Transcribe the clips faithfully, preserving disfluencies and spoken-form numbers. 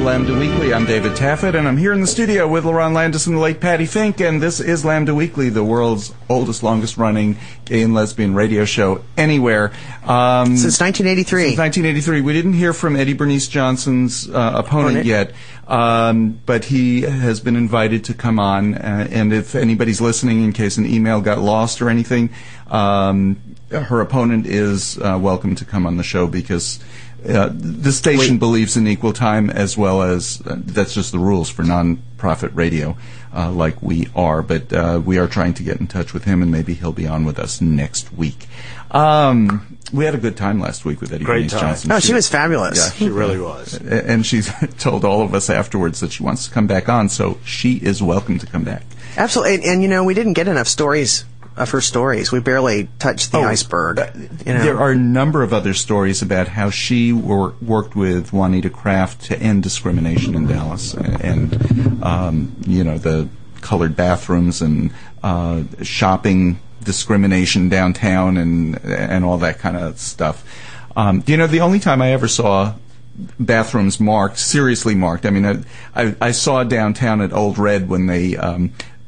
Lambda Weekly. I'm David Taffet, and I'm here in the studio with LaRon Landis and the late Patty Fink, and this is Lambda Weekly, the world's oldest, longest-running gay and lesbian radio show anywhere. Um, since nineteen eighty-three. Since nineteen eighty-three. We didn't hear from Eddie Bernice Johnson's uh, opponent, opponent yet, um, but he has been invited to come on, uh, and if anybody's listening, in case an email got lost or anything, um, her opponent is uh, welcome to come on the show, because Uh, the station Wait. believes in equal time, as well as uh, that's just the rules for non-profit radio, uh, like we are. But uh, we are trying to get in touch with him, and maybe he'll be on with us next week. Um, we had a good time last week with Eddie Great Bernice Johnson. Oh, she, she was fabulous. Yeah, she really was. And she's told all of us afterwards that she wants to come back on, so she is welcome to come back. Absolutely. And, and you know, we didn't get enough stories of her stories. We barely touched the oh, iceberg. Uh, you know? There are a number of other stories about how she wor- worked with Juanita Kraft to end discrimination in Dallas, and um, you know, the colored bathrooms and uh, shopping discrimination downtown, and and all that kind of stuff. Um, you know, the only time I ever saw bathrooms marked, seriously marked, I mean, I, I, I saw downtown at Old Red when they Um,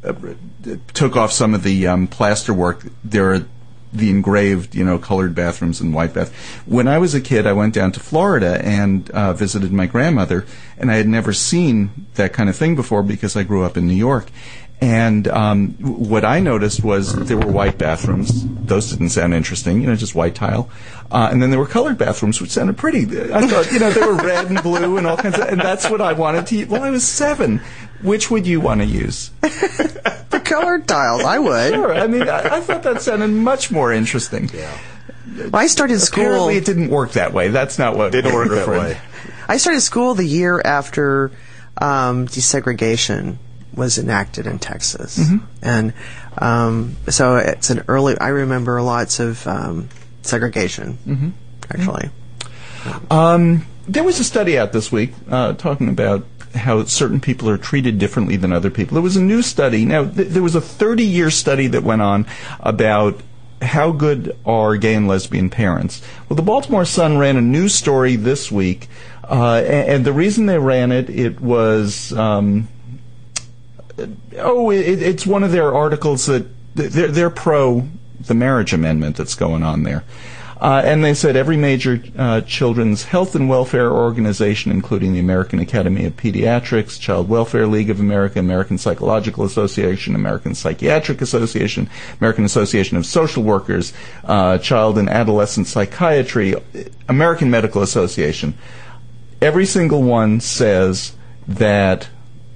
took off some of the um, plaster work. There are the engraved, you know, colored bathrooms and white bath. When I was a kid, I went down to Florida and uh, visited my grandmother, and I had never seen that kind of thing before because I grew up in New York. And um, what I noticed was there were white bathrooms. Those didn't sound interesting, you know, just white tile. Uh, and then there were colored bathrooms, which sounded pretty. I thought, you know, they were red and blue and all kinds of, and that's what I wanted to use. Well, I was seven. Which would you want to use? The colored tiles, I would. Sure. I mean, I, I thought that sounded much more interesting. Yeah. Well, I started school. Apparently, it didn't work that way. That's not what didn't work that way. I started school the year after um, desegregation was enacted in Texas, mm-hmm. and um, so it's an early. I remember lots of um, segregation, mm-hmm. actually. Um, there was a study out this week uh, talking about how certain people are treated differently than other people. There was a new study. Now, th- there was a thirty-year study that went on about how good are gay and lesbian parents. Well, the Baltimore Sun ran a news story this week, uh, and, and the reason they ran it, it was, um, oh, it, it's one of their articles that they're, they're pro the marriage amendment that's going on there. Uh, and they said every major uh, children's health and welfare organization, including the American Academy of Pediatrics, Child Welfare League of America, American Psychological Association, American Psychiatric Association, American Association of Social Workers, uh, Child and Adolescent Psychiatry, American Medical Association, every single one says that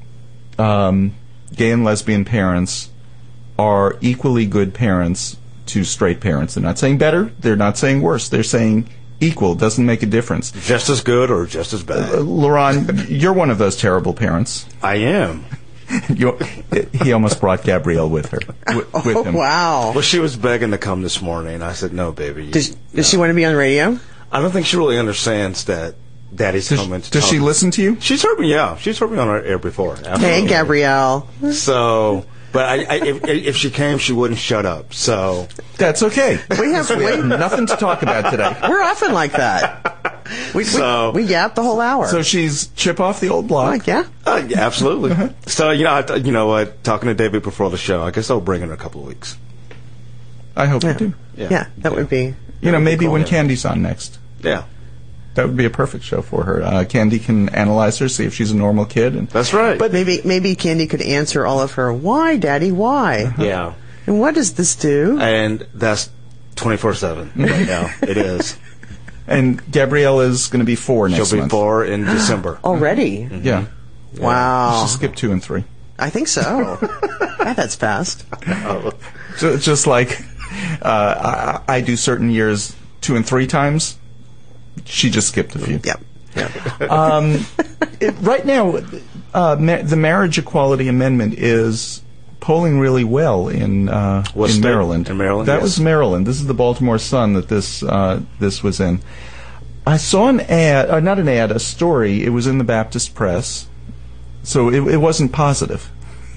um, gay and lesbian parents are equally good parents to straight parents. They're not saying better. They're not saying worse. They're saying equal. Doesn't make a difference. Just as good or just as bad. Uh, LaRon, you're one of those terrible parents. I am. you, he almost brought Gabrielle with her. With, with oh, him. wow. Well, she was begging to come this morning. I said, no, baby. You, does no. does she want to be on radio? I don't think she really understands that Daddy's does, coming to Does she me. listen to you? She's heard me, yeah. She's heard me on our air before. Absolutely. Hey, Gabrielle. So... But I, I, if, if she came, she wouldn't shut up. So that's okay. We have, we have nothing to talk about today. We're often like that. We, so, we, we yap the whole hour. So she's chip off the old block. Like, yeah, uh, yeah, absolutely. Uh-huh. So you know, I, you know what? Talking to David before the show, I guess I'll bring her in a couple of weeks. I hope yeah. you do. Yeah, yeah that yeah. would be. You know, maybe cool, when yeah. Candy's on next. Yeah. That would be a perfect show for her. Uh, Candy can analyze her, see if she's a normal kid. And, That's right. But maybe maybe Candy could answer all of her, why, Daddy, why? Uh-huh. Yeah. And what does this do? And that's twenty-four seven right now. It is. And Gabrielle is going to be four next month. She'll be month. four in December. Already? Mm-hmm. Yeah. Wow. You should skip two and three. I think so. yeah, that's fast. So, just like uh, I, I do certain years two and three times. She just skipped a few. Yep. yep. um, it, right now, uh, ma- the Marriage Equality Amendment is polling really well in uh, in state? Maryland. In Maryland, that yes. was Maryland. This is the Baltimore Sun that this uh, this was in. I saw an ad, uh, not an ad, a story. It was in the Baptist Press, so it, it wasn't positive.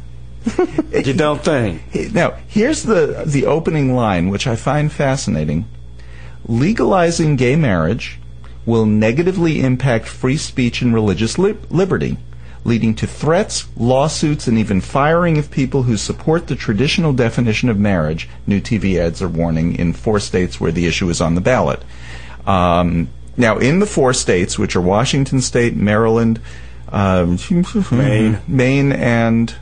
You don't think? Now, here's the the opening line, which I find fascinating. Legalizing gay marriage will negatively impact free speech and religious li- liberty, leading to threats, lawsuits, and even firing of people who support the traditional definition of marriage, new T V ads are warning, in four states where the issue is on the ballot. Um, now, in the four states, which are Washington State, Maryland, um, Maine. Maine, and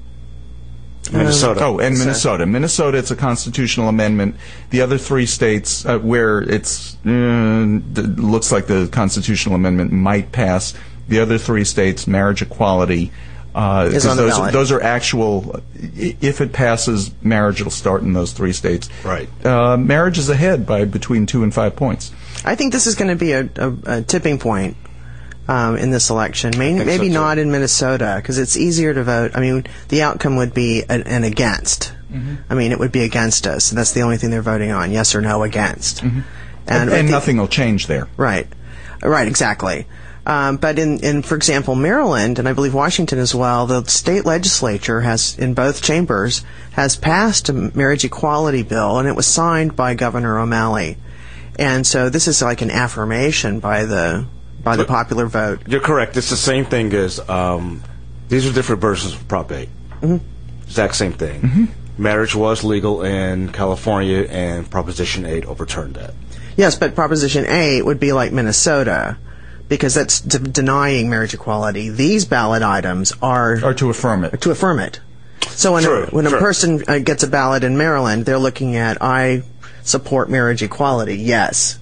Minnesota. Oh, and Minnesota. Minnesota, it's a constitutional amendment. The other three states uh, where it's uh, d- looks like the constitutional amendment might pass. The other three states, marriage equality, uh, Is on the those, ballot. those are actual. i- If it passes, marriage will start in those three states. Right. Uh, marriage is ahead by between two and five points. I think this is going to be a, a, a tipping point um, in this election. Maybe, think maybe so, too. not in Minnesota because it's easier to vote. I mean, the outcome would be an, an against. Mm-hmm. I mean, it would be against us. That's the only thing they're voting on: yes or no against. Mm-hmm. And, And, I think- nothing will change there. Right, right, exactly. Um, but in, in, for example, Maryland and I believe Washington as well, the state legislature has, in both chambers, has passed a marriage equality bill, and it was signed by Governor O'Malley. And so this is like an affirmation by the by the But- popular vote. You're correct. It's the same thing as um, these are different versions of Prop eight. Mm-hmm. Exact same thing. Mm-hmm. Marriage was legal in California, and Proposition eight overturned that. Yes, but Proposition eight would be like Minnesota, because that's de- denying marriage equality. These ballot items are Or to affirm it. to affirm it. So when True, a, when true. a person uh, gets a ballot in Maryland, they're looking at I support marriage equality, yes,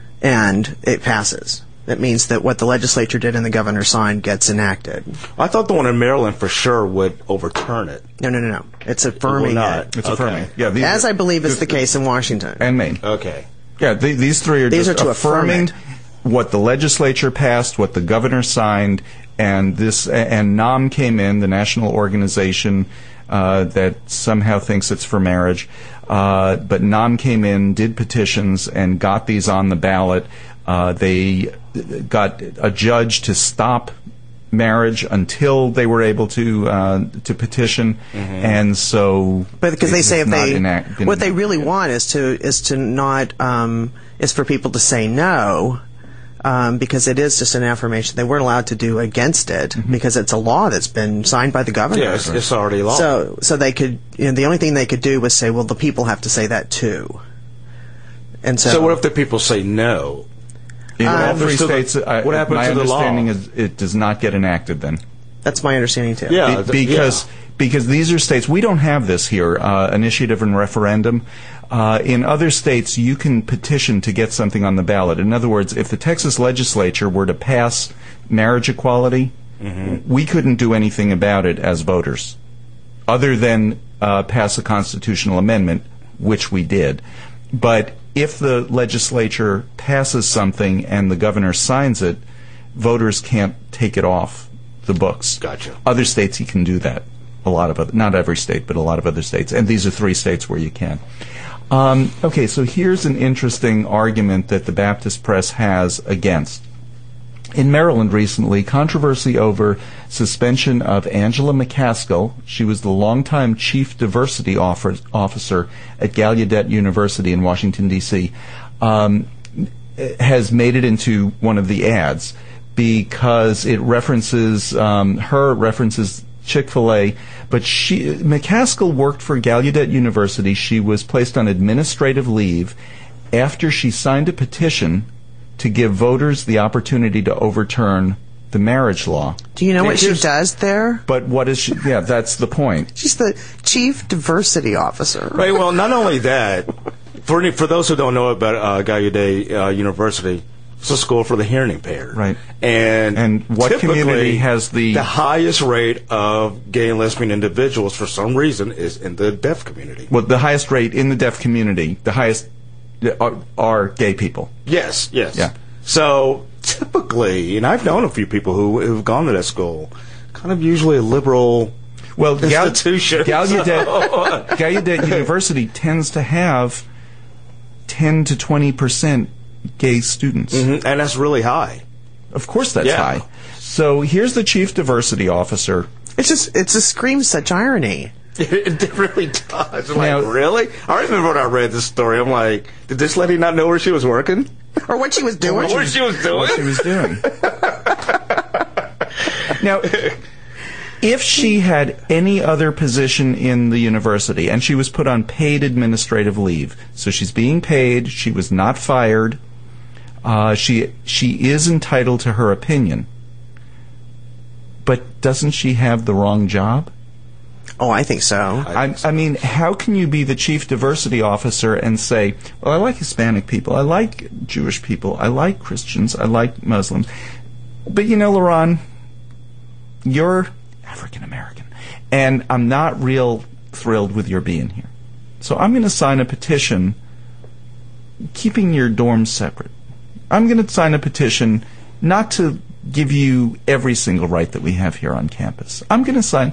and it passes. That means that what the legislature did and the governor signed gets enacted. I thought the one in Maryland for sure would overturn it. No, no, no, no. It's It will affirming not. it, It's Okay. affirming. Yeah, these as are- I believe is this- the case in Washington. and Maine. Okay. Yeah, the, these three are These just are to affirm affirming it. what the legislature passed, what the governor signed, and this and NAM came in, the national organization uh, that somehow thinks it's for marriage. Uh, but NAM came in, did petitions, and got these on the ballot. Uh, they got a judge to stop marriage until they were able to uh, to petition, and so But because they it's say if not they enact- been what they really enacted. want is to is to not um, is for people to say no, um, because it is just an affirmation. They weren't allowed to do against it Mm-hmm. because it's a law that's been signed by the governor. Yeah, it's, it's already law. So so they could you know, the only thing they could do was say, well, the people have to say that too. And so, So what if the people say no? In all happens three to the- states, I, what happens my to the law? understanding is it does not get enacted then. that's my understanding too. Yeah. Be- th- because yeah. because these are states, we don't have this here, uh, initiative and referendum. Uh, in other states, you can petition to get something on the ballot. In other words, if the Texas legislature were to pass marriage equality, we couldn't do anything about it as voters, other than uh, pass a constitutional amendment, which we did. But if the legislature passes something and the governor signs it, voters can't take it off the books. Gotcha. Other states you can do that. A lot of other, not every state, but a lot of other states, and these are three states where you can. Um, okay, so here's an interesting argument that the Baptist press has against. In Maryland recently, controversy over suspension of Angela McCaskill. She was the longtime chief diversity offer, officer at Gallaudet University in Washington, D C, um, has made it into one of the ads because it references, um, her references Chick-fil-A, but she, McCaskill worked for Gallaudet University. She was placed on administrative leave after she signed a petition to give voters the opportunity to overturn the marriage law. Do you know what she Here's- does there? But what is she? Yeah, that's the point. She's the chief diversity officer. Right. Well, not only that, for any, for those who don't know about uh, Gallaudet uh, University, it's a school for the hearing impaired. Right. And And what typically, community has the- the highest rate of gay and lesbian individuals for some reason is in the deaf community. Well, the highest rate in the deaf community, the highest are, are gay people. Yes. Yes. Yeah. So typically, and I've known a few people who who've gone to that school, kind of usually a liberal. Well, Gal- Institution. Gallaudet, Gallaudet University tends to have ten to twenty percent gay students. Mhm, and that's really high. Of course, that's Yeah. high. So here's the chief diversity officer. It's just it's just screams such irony. It, it really does. I'm Now- like, really? I remember when I read this story. I'm like, did this lady not know where she was working? Or what she was doing. What she was doing? What she was doing. Now, if she had any other position in the university and she was put on paid administrative leave, so she's being paid, she was not fired, uh, she she is entitled to her opinion. But doesn't she have the wrong job? Oh, I think so. I, I mean, how can you be the chief diversity officer and say, well, I like Hispanic people, I like Jewish people, I like Christians, I like Muslims, but you know, LaRon, you're African American, and I'm not real thrilled with your being here. So I'm going to sign a petition keeping your dorms separate. I'm going to sign a petition not to give you every single right that we have here on campus. I'm going to sign...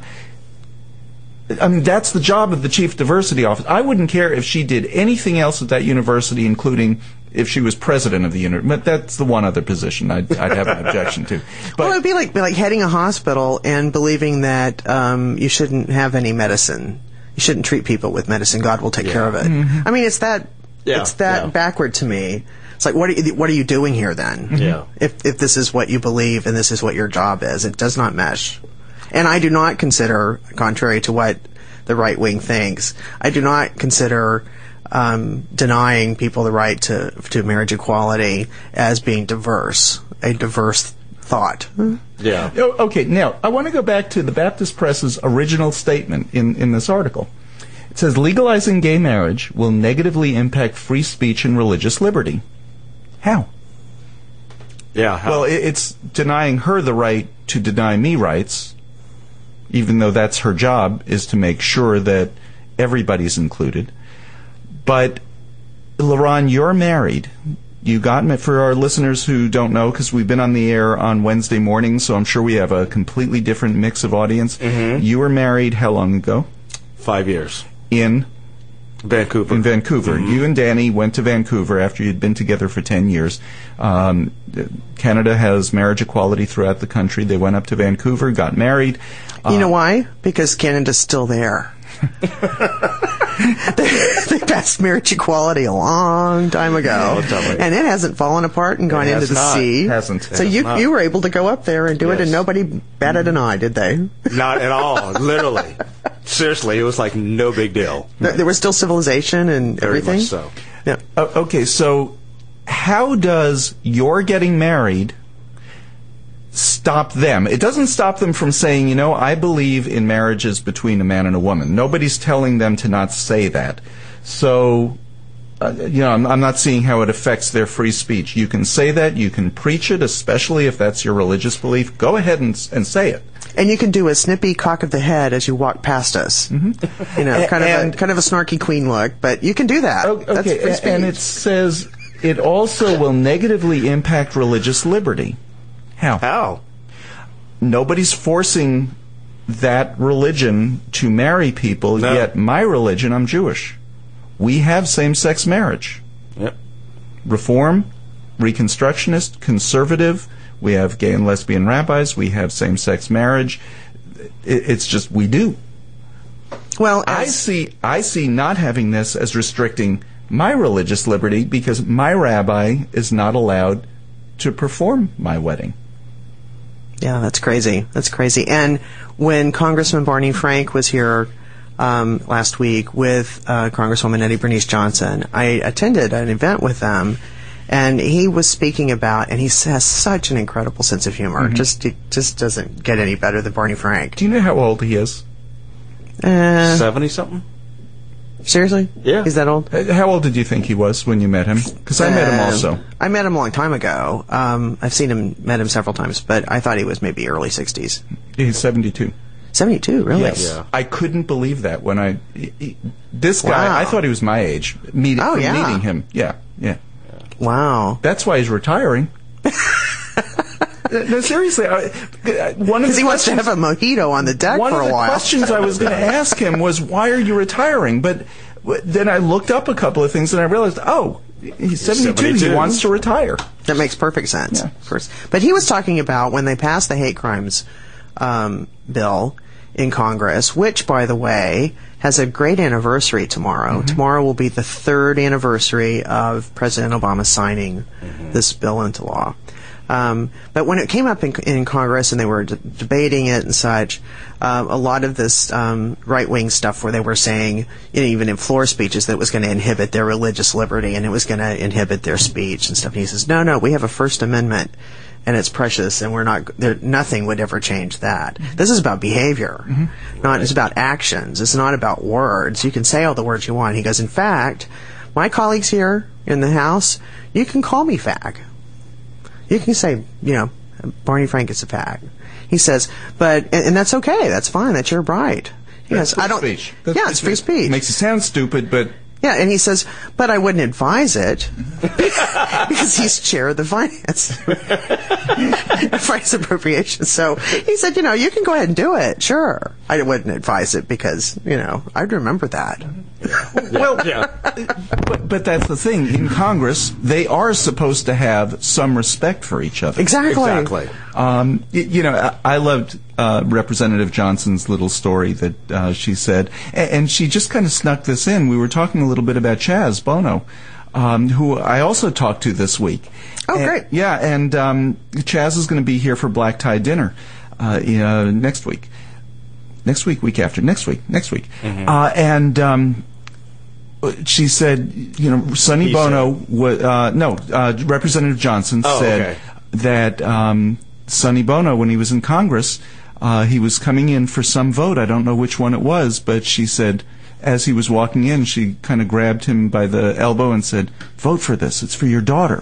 I mean, that's the job of the chief diversity officer. I wouldn't care if she did anything else at that university, including if she was president of the university. But that's the one other position I'd, I'd have an objection to. But, well, it would be like be like heading a hospital and believing that um, you shouldn't have any medicine. You shouldn't treat people with medicine. God will take Yeah. care of it. Mm-hmm. I mean, it's that Yeah, it's that yeah. backward to me. It's like, what are you, what are you doing here then? Yeah. If if this is what you believe and this is what your job is, it does not mesh. And I do not consider, contrary to what the right wing thinks, I do not consider um, denying people the right to to marriage equality as being diverse, a diverse thought. Yeah. Oh, okay, now, I want to go back to the Baptist Press's original statement in, in this article. It says, legalizing gay marriage will negatively impact free speech and religious liberty. How? Yeah. How? Well, it, it's denying her the right to deny me rights, even though that's her job, is to make sure that everybody's included. But, LaRon, you're married. You got me, for our listeners who don't know, because we've been on the air on Wednesday mornings, so I'm sure we have a completely different mix of audience. Mhm. You were married how long ago? Five years. In? Vancouver. In Vancouver. You and Danny went to Vancouver after you'd been together for ten years. Um, Canada has marriage equality throughout the country. They went up to Vancouver, got married. You know why? Because Canada's still there. they, they passed marriage equality a long time ago, Oh, totally. and it hasn't fallen apart and gone It into has the not. sea. Hasn't. So It you has not. you were able to go up there and do it, Yes. and nobody batted an eye, did they? Not at all. Literally. Seriously, it was like no big deal. There, there was still civilization and Very everything. much so. Yeah. Uh, okay, so how does your getting married stop them? It doesn't stop them from saying, you know, I believe in marriages between a man and a woman. Nobody's telling them to not say that. So, uh, you know, I'm, I'm not seeing how it affects their free speech. You can say that. You can preach it, especially if that's your religious belief. Go ahead and, and say it. And you can do a snippy cock of the head as you walk past us. Mm-hmm. You know, kind of And- a, kind of a snarky queen look, but you can do that. O- That's Okay, free a- and speech. it says it also will negatively impact religious liberty. How? How? Nobody's forcing that religion to marry people, No. yet my religion, I'm Jewish. We have same-sex marriage. Yep. Reform, Reconstructionist, conservative, we have gay and lesbian rabbis, we have same-sex marriage. It, it's just, we do. Well, I as- see, I see not having this as restricting my religious liberty because my rabbi is not allowed to perform my wedding. Yeah, that's crazy. That's crazy. And when Congressman Barney Frank was here um, last week with uh, Congresswoman Eddie Bernice Johnson, I attended an event with them, and he was speaking about, and he has such an incredible sense of humor. Just it just doesn't get any better than Barney Frank. Do you know how old he is? Uh, Seventy something. seriously? Yeah. He's that old? Uh, How old did you think he was when you met him? Because I met him Um, also. I met him a long time ago. Um, I've seen him, met him several times, but I thought he was maybe early sixties. He's seventy-two. seventy-two, really? Yes. Yeah. I couldn't believe that when I... he- he- this guy, Wow. I thought he was my age. Meeting, Oh, from yeah. meeting him. Yeah, yeah. Wow. That's why he's retiring. No, seriously. I, one of Because the he wants to questions- have a mojito on the deck One for of a the while. questions I was going to ask him was, why are you retiring? But w- then I looked up a couple of things and I realized, oh, he's seventy-two. He seventy-two. wants to retire. That makes perfect sense. Yeah. First. But he was talking about when they passed the hate crimes um, bill in Congress, which, by the way, has a great anniversary tomorrow. Mm-hmm. Tomorrow will be the third anniversary of President Obama signing mm-hmm. this bill into law. Um, but when it came up in, in Congress and they were d- debating it and such, uh, a lot of this um, right-wing stuff where they were saying, you know, even in floor speeches, that it was going to inhibit their religious liberty and it was going to inhibit their speech and stuff. And he says, no, no, we have a First Amendment and it's precious and we're not, there, nothing would ever change that. Mm-hmm. This is about behavior. Mm-hmm. Not, it's about actions. It's not about words. You can say all the words you want. He goes, in fact, my colleagues here in the House, you can call me fag. You can say, you know, Barney Frank is a fag. He says, but, and, and that's okay. That's fine. That's your right. He that's goes, free I don't, speech. That's yeah, free it's free speech. It makes it sound stupid, but. Yeah, and he says, but I wouldn't advise it because he's chair of the finance, finance appropriations. So he said, you know, you can go ahead and do it. Sure. I wouldn't advise it because, you know, I'd remember that. Well, yeah. but, but that's the thing. In Congress, they are supposed to have some respect for each other. Exactly. Exactly. Um, you, you know, I, I loved uh, Representative Johnson's little story that uh, she said, and, and she just kind of snuck this in. We were talking a little bit about Chaz Bono, um, who I also talked to this week. Oh, and, great. Yeah, and um, Chaz is going to be here for Black Tie Dinner uh, uh, next week. Next week, week after, next week, next week. Mm-hmm. Uh, and um, she said, you know, Sonny he Bono, was, uh, no, uh, Representative Johnson oh, said okay. that um, Sonny Bono, when he was in Congress, uh, he was coming in for some vote. I don't know which one it was, but she said, as he was walking in, she kind of grabbed him by the elbow and said, vote for this. It's for your daughter.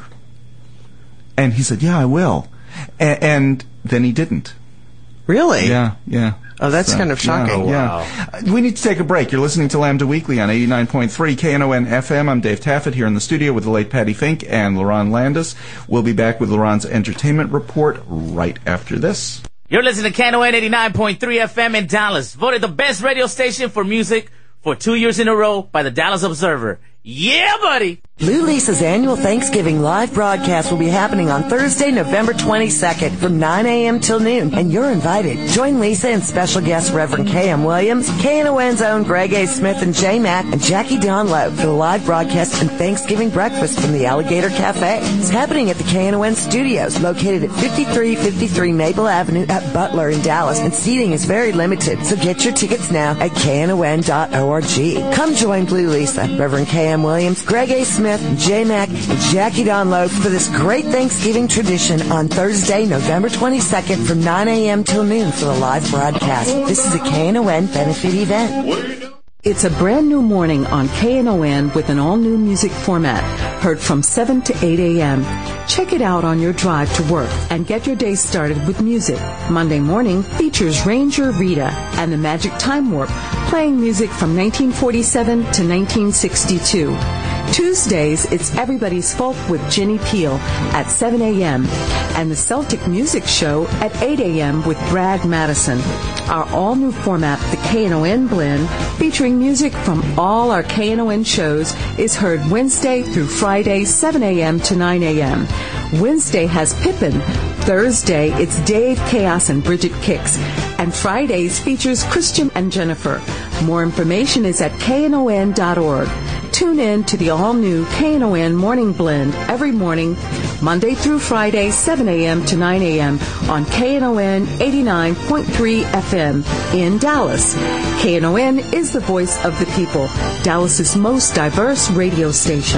And he said, yeah, I will. A- and then he didn't. Really? Yeah, yeah. Oh, that's so, kind of shocking. Yeah, wow. yeah. We need to take a break. You're listening to Lambda Weekly on eighty-nine point three K N O N F M. I'm Dave Taffet here in the studio with the late Patty Fink and LaRon Landis. We'll be back with LaRon's Entertainment Report right after this. You're listening to K N O N eighty-nine point three F M in Dallas. Voted the best radio station for music for two years in a row by the Dallas Observer. Yeah, buddy! Lou Lisa's annual Thanksgiving live broadcast will be happening on Thursday, November twenty-second from nine a.m. till noon, and you're invited. Join Lisa and special guest Reverend K M. Williams, K N O N's own Greg A. Smith and J Mac, and Jackie Donlow for the live broadcast and Thanksgiving breakfast from the Alligator Cafe. It's happening at the K N O N studios, located at fifty-three fifty-three Maple Avenue at Butler in Dallas, and seating is very limited, so get your tickets now at K N O N dot org. Come join Blue Lisa, Reverend K M. Williams, Greg A. Smith, J Mac, and Jackie Donlow for this great Thanksgiving tradition on Thursday, November twenty-second from nine a.m. till noon for the live broadcast. This is a K N O N benefit event. It's a brand new morning on K N O N with an all-new music format, heard from seven to eight a.m. Check it out on your drive to work and get your day started with music. Monday morning features Ranger Rita and the Magic Time Warp, playing music from nineteen forty-seven to nineteen sixty-two. Tuesdays, it's Everybody's Folk with Ginny Peel at seven a.m. and the Celtic Music Show at eight a.m. with Brad Madison. Our all-new format, the K N O N Blend, featuring music from all our K N O N shows, is heard Wednesday through Friday, seven a.m. to nine a.m. Wednesday has Pippin. Thursday, it's Dave Chaos and Bridget Kicks. And Fridays features Christian and Jennifer. More information is at K N O N dot org. Tune in to the all-new K N O N Morning Blend every morning, Monday through Friday, seven a.m. to nine a.m. on K N O N eighty-nine point three F M in Dallas. K N O N is the voice of the people, Dallas's most diverse radio station.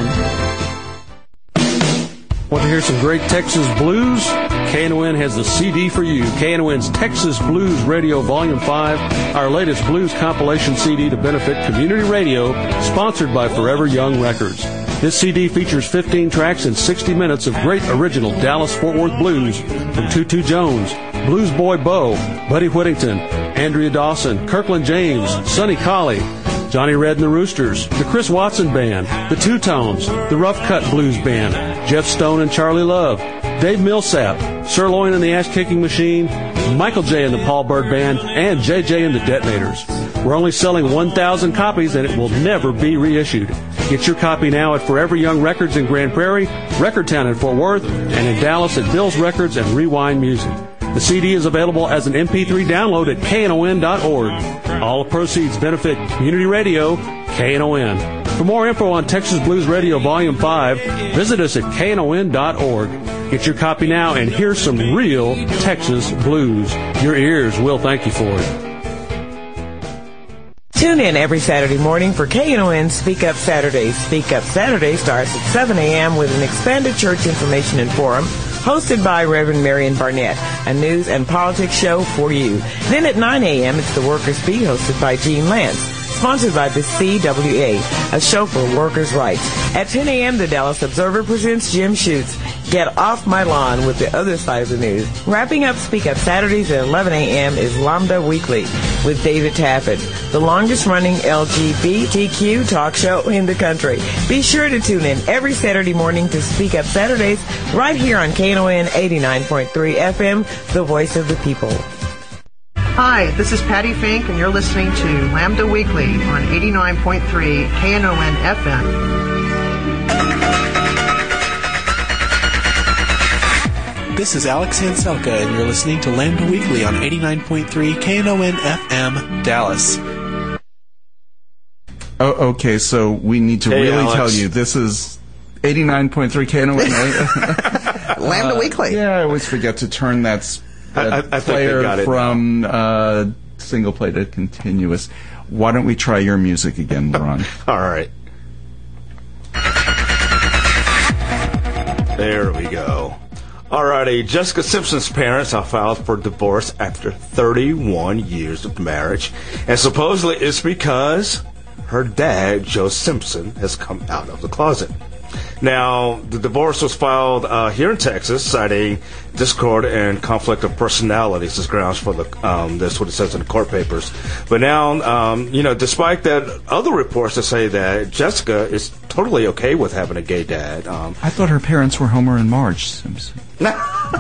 Want to hear some great Texas blues? K N O N has the C D for you. K N O N's Texas Blues Radio Volume five, our latest blues compilation C D to benefit community radio, sponsored by Forever Young Records. This C D features fifteen tracks and sixty minutes of great original Dallas-Fort Worth blues from Tutu Jones, Blues Boy Bo, Buddy Whittington, Andrea Dawson, Kirkland James, Sonny Collie, Johnny Red and the Roosters, the Chris Watson Band, the Two-Tones, the Rough Cut Blues Band, Jeff Stone and Charlie Love, Dave Millsap, Sirloin and the Ash Kicking Machine, Michael J. and the Paul Bird Band, and J J and the Detonators. We're only selling one thousand copies, and it will never be reissued. Get your copy now at Forever Young Records in Grand Prairie, Record Town in Fort Worth, and in Dallas at Bill's Records and Rewind Music. The C D is available as an M P three download at K N O N dot org. All proceeds benefit community radio, K N O N. For more info on Texas Blues Radio Volume five, visit us at K N O N dot org. Get your copy now and hear some real Texas blues. Your ears will thank you for it. Tune in every Saturday morning for K N O N Speak Up Saturdays. Speak Up Saturday starts at seven a.m. with an expanded church information and forum hosted by Reverend Marion Barnett, a news and politics show for you. Then at nine a.m. it's the Workers' Beat hosted by Gene Lance, sponsored by the C W A, a show for workers' rights. At ten a.m., the Dallas Observer presents Jim Schutz, Get Off My Lawn with the other side of the news. Wrapping up Speak Up Saturdays at eleven a.m. is Lambda Weekly with David Taffet, the longest-running L G B T Q talk show in the country. Be sure to tune in every Saturday morning to Speak Up Saturdays right here on K N O N eighty-nine point three F M, the voice of the people. Hi, this is Patty Fink, and you're listening to Lambda Weekly on eighty-nine point three K N O N F M. This is Alex Hanselka, and you're listening to Lambda Weekly on eighty-nine point three K N O N F M, Dallas. Oh, okay, so we need to Hey, really Alex. tell you, this is eighty-nine point three K N O N. Lambda uh, Weekly. Yeah, I always forget to turn that, s- that I- I think they player got it from uh, single play to continuous. Why don't we try your music again, Ron? All right. There we go. Alrighty, Jessica Simpson's parents have filed for divorce after thirty-one years of marriage, and supposedly it's because her dad, Joe Simpson, has come out of the closet. Now, the divorce was filed uh, here in Texas, citing discord and conflict of personalities as grounds for the. Um, that's what it says in the court papers. But now, um, you know, despite that, other reports that say that Jessica is totally okay with having a gay dad. Um, I thought her parents were Homer and Marge Simpson. No?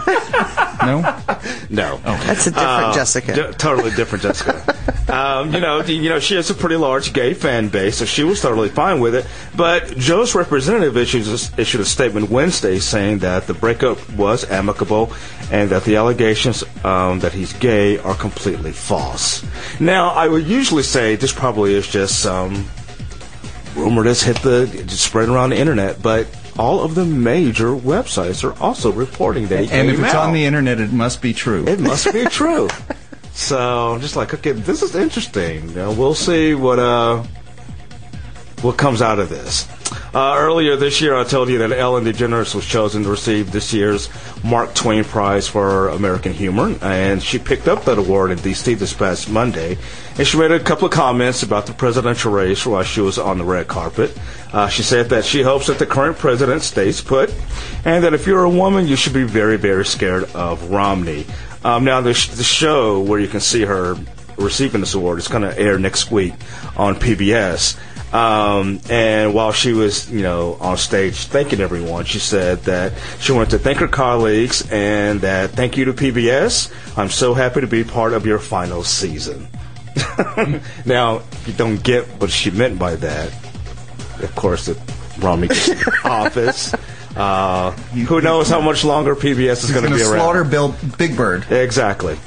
no. That's a different Uh, Jessica. d- totally different Jessica. um, you know, the- you know, she has a pretty large gay fan base, so she was totally fine with it. But Joe's representative issued a, issued a statement Wednesday saying that the breakup was amicable and that the allegations um, that he's gay are completely false. Now, I would usually say this probably is just some rumor that's hit the just spread around the internet, but all of the major websites are also reporting that he And if came it's out. on the internet, it must be true. It must be true. So I'm just like, okay, this is interesting. Now, we'll see what uh what comes out of this. Uh, earlier this year, I told you that Ellen DeGeneres was chosen to receive this year's Mark Twain Prize for American Humor, and she picked up that award in D C this past Monday. And she made a couple of comments about the presidential race while she was on the red carpet. Uh, she said that she hopes that the current president stays put, and that if you're a woman, you should be very, very scared of Romney. Um, now, the, sh- the show where you can see her receiving this award is going to air next week on P B S. Um, and while she was, you know, on stage thanking everyone, she said that she wanted to thank her colleagues and that thank you to P B S. I'm so happy to be part of your final season. Now, you don't get what she meant by that. Of course, that Romney gets in office. Uh, who knows how much longer P B S is going to be around? Slaughter Bill Big Bird. Exactly.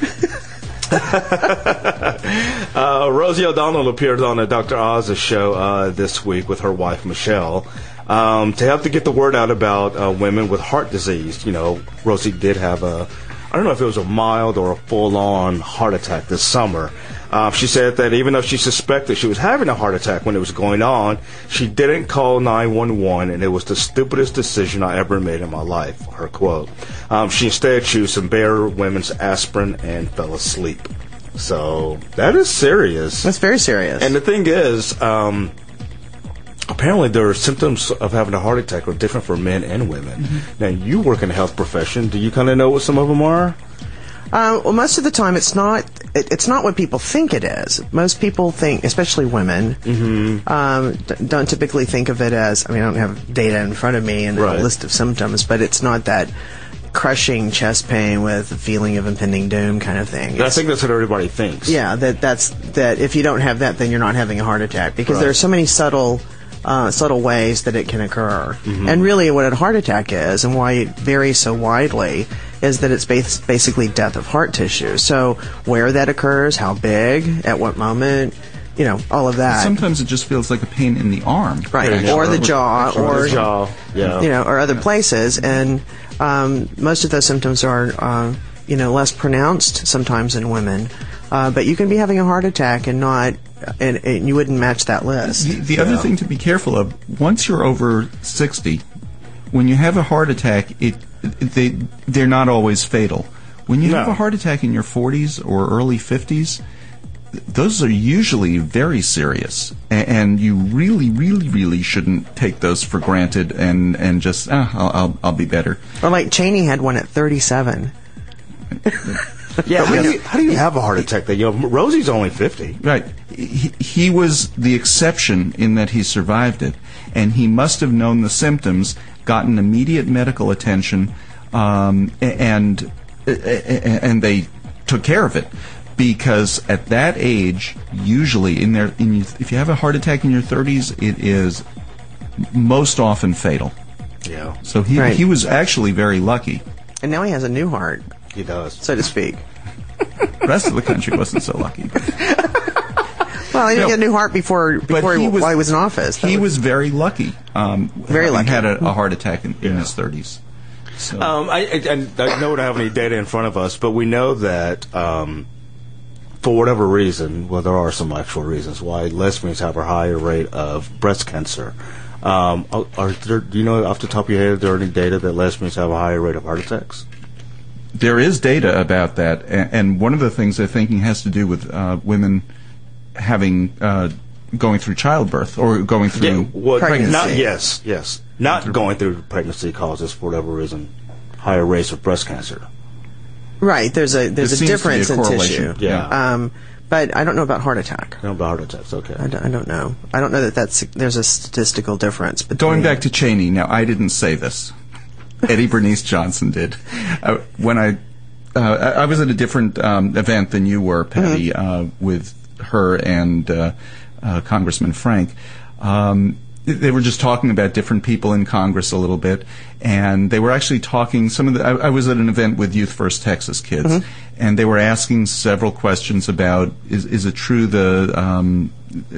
uh, Rosie O'Donnell appeared on a Doctor Oz's show uh, this week with her wife Michelle um, to help to get the word out about uh, women with heart disease. You know, Rosie did have a, I don't know if it was a mild or a full-on heart attack this summer. Uh, she said that even though she suspected she was having a heart attack when it was going on, she didn't call nine one one, and it was the stupidest decision I ever made in my life, her quote. Um, she instead chose some Bayer Women's aspirin and fell asleep. So that is serious. That's very serious. And the thing is, um, apparently there are symptoms of having a heart attack are different for men and women. Mm-hmm. Now, you work in the health profession. Do you kind of know what some of them are? Uh, well, most of the time, it's not. It, it's not what people think it is. Most people think, especially women, Mm-hmm. um, d- don't typically think of it as. I mean, I don't have data in front of me and Right. a list of symptoms, but it's not that crushing chest pain with a feeling of impending doom kind of thing. I It's- think that's what everybody thinks. yeah, that that's that. If you don't have that, then you're not having a heart attack because Right. there are so many subtle. Uh, subtle ways that it can occur. Mm-hmm. And really what a heart attack is and why it varies so widely is that it's bas- basically death of heart tissue. So where that occurs, how big, at what moment, you know, all of that. Sometimes it just feels like a pain in the arm. Right, or the jaw, or, the jaw, yeah. you know, or other places. And um, most of those symptoms are, uh, you know, less pronounced sometimes in women. Uh, but you can be having a heart attack and not, and, and you wouldn't match that list. The, the other thing to be careful of, once you're over sixty, when you have a heart attack, it, it they they're not always fatal. When you No. have a heart attack in your forties or early fifties, those are usually very serious, A- and you really, really, really shouldn't take those for granted and and just ah, I'll, I'll I'll be better. Or like Cheney had one at thirty-seven. Yeah, how do, you, how do you have a heart attack? That you know, Rosie's only fifty. Right. He, he was the exception in that he survived it, and he must have known the symptoms, gotten immediate medical attention, um, and and they took care of it. Because at that age, usually in their, in, if you have a heart attack in your thirties, it is most often fatal. Yeah, So he Right. he was actually very lucky. And now he has a new heart, he does. so to speak. The rest of the country wasn't so lucky. But Well, he didn't No. get a new heart before, before he, was- while he was in office. That He was very lucky. Um, Very having lucky. Had a, a heart attack in, in his thirties. So. Um, I, I, and I know we don't have any data in front of us, but we know that um, for whatever reason, well, there are some actual reasons why lesbians have a higher rate of breast cancer. Um, are, are there, do you know off the top of your head, are there any data that lesbians have a higher rate of heart attacks? There is data about that, and, and one of the things they're thinking has to do with uh, women having uh, going through childbirth or going through. well, Pregnancy. Not, yes, yes. Not going through pregnancy causes, for whatever reason, higher rates of breast cancer. Right, there's a there's There a seems to be a difference in correlation. tissue. Yeah. Um, but I don't know about heart attack. No, about heart attacks, okay. I don't, I don't know. I don't know that that's there's a statistical difference. Between, Going back to Cheney, now I didn't say this. Eddie Bernice Johnson did. Uh, when I, uh, I I was at a different um, event than you were, Patty, uh, with her and uh, uh, Congressman Frank. Um, they were just talking about different people in Congress a little bit, and they were actually talking. Some of the. I, I was at an event with Youth First Texas kids, and they were asking several questions about: Is is it true the um,